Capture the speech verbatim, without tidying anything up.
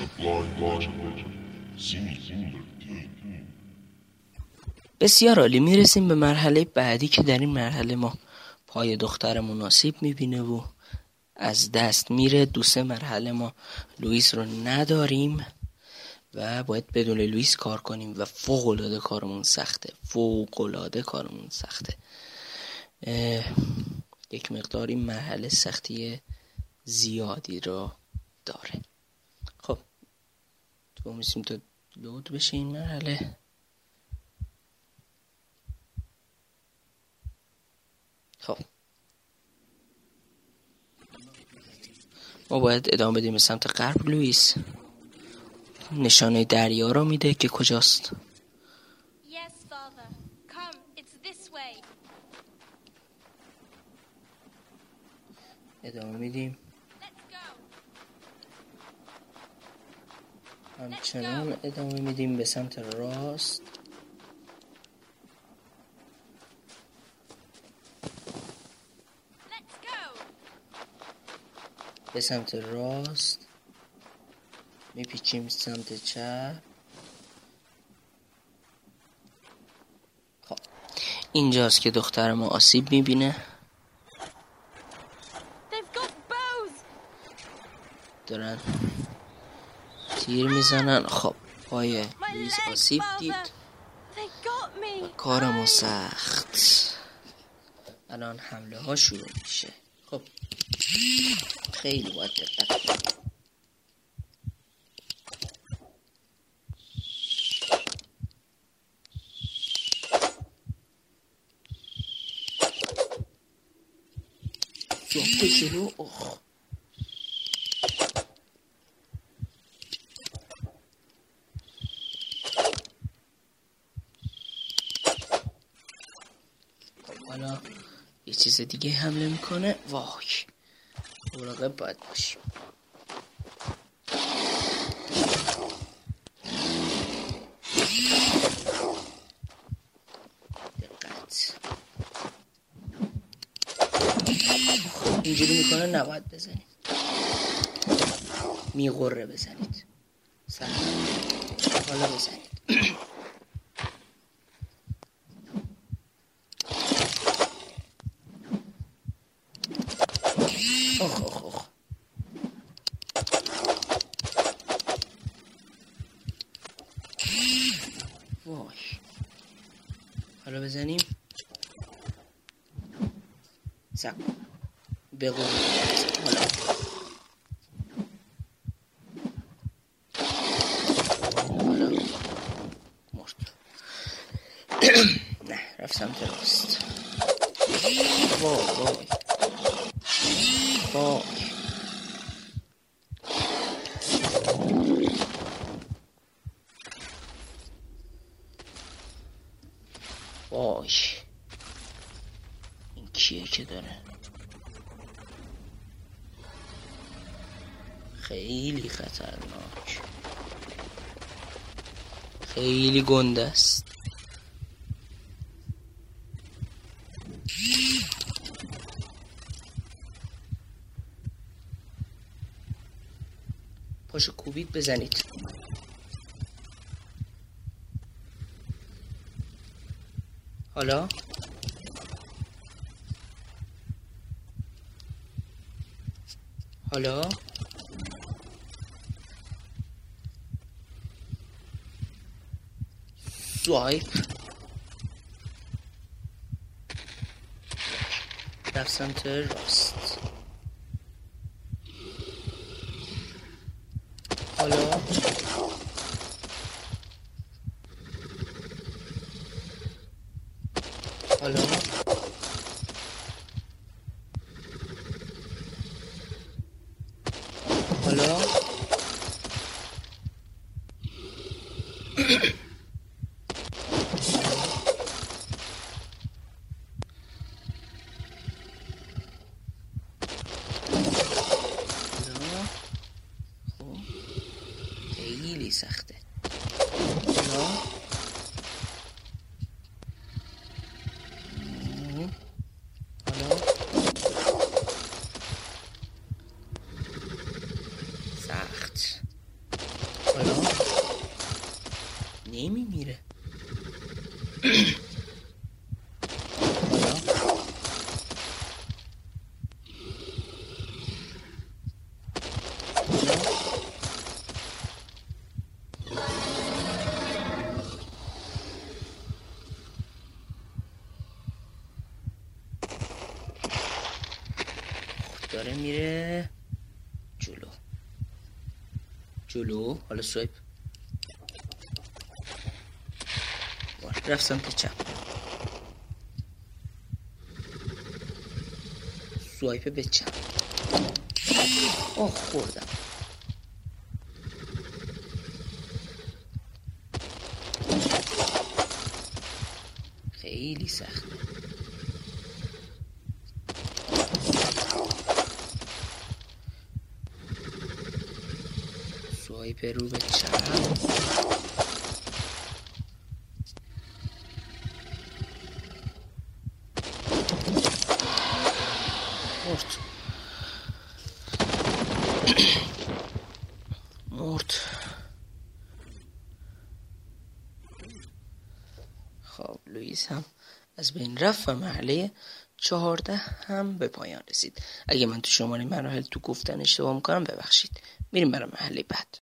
بسیار عالی. میرسیم به مرحله بعدی که در این مرحله ما پای دخترمون آسیب میبینه و از دست میره. دو سه مرحله ما لوئیس رو نداریم و باید بدون لوئیس کار کنیم و فوق العاده کارمون سخته. فوق العاده کارمون سخته. یک مقدار این مرحله سختی زیادی رو داره. خب تو میسیم تا لود بشه این مرحله. خب ما باید ادامه بدیم به سمت غرب. لوئیس نشانه دریا رو میده که کجاست. Yes, father. Come, it's this way. ادامه میدیم. Let's go. همچنان ادامه میدیم به سمت راست. Let's go. به سمت راست میپیچیم سمت چپ. خب اینجاست که دختر ما آسیب میبینه. They've got bows. دارن تیر میزنن. خب پای My لوئیس leg, آسیب father. دید. They got me. کارمون سخت. الان حمله ها شروع میشه. خب خیلی باید دقت کنیم. جنب جلو. اخ حالا یه چیز دیگه حمله میکنه. وای مراقب باید باشیم. دقت. اینجوری میکنه نباید بزنید. میغره بزنید. سر حالا بزنید. آخ آخ آخ. وای حالا بزنیم. سب بگو حالا حالا مرد. نه رفت سمت راست. وای وای وای وای این کیه که داره؟ خیلی خطرناک. خیلی گنده است. پاشو کوبید بزنید. حالا حالا سوایپ رفت سمت راست. حالا حالا حالا خب خیلی سخته. حالا حالا سخت. نمیمیره. داره میره جلو جلو. حالا سویپ رفت سمت چپ. سوایپ به چپ. آه خوردم. خیلی سخته. سوایپ رو به چپ. مرد مرد. خب لوئیس هم از بین رفت و مرحله چهارده هم به پایان رسید. اگه من تو شماره مراحل تو گفتن اشتباه میکنم ببخشید. میریم برای مرحله بعد.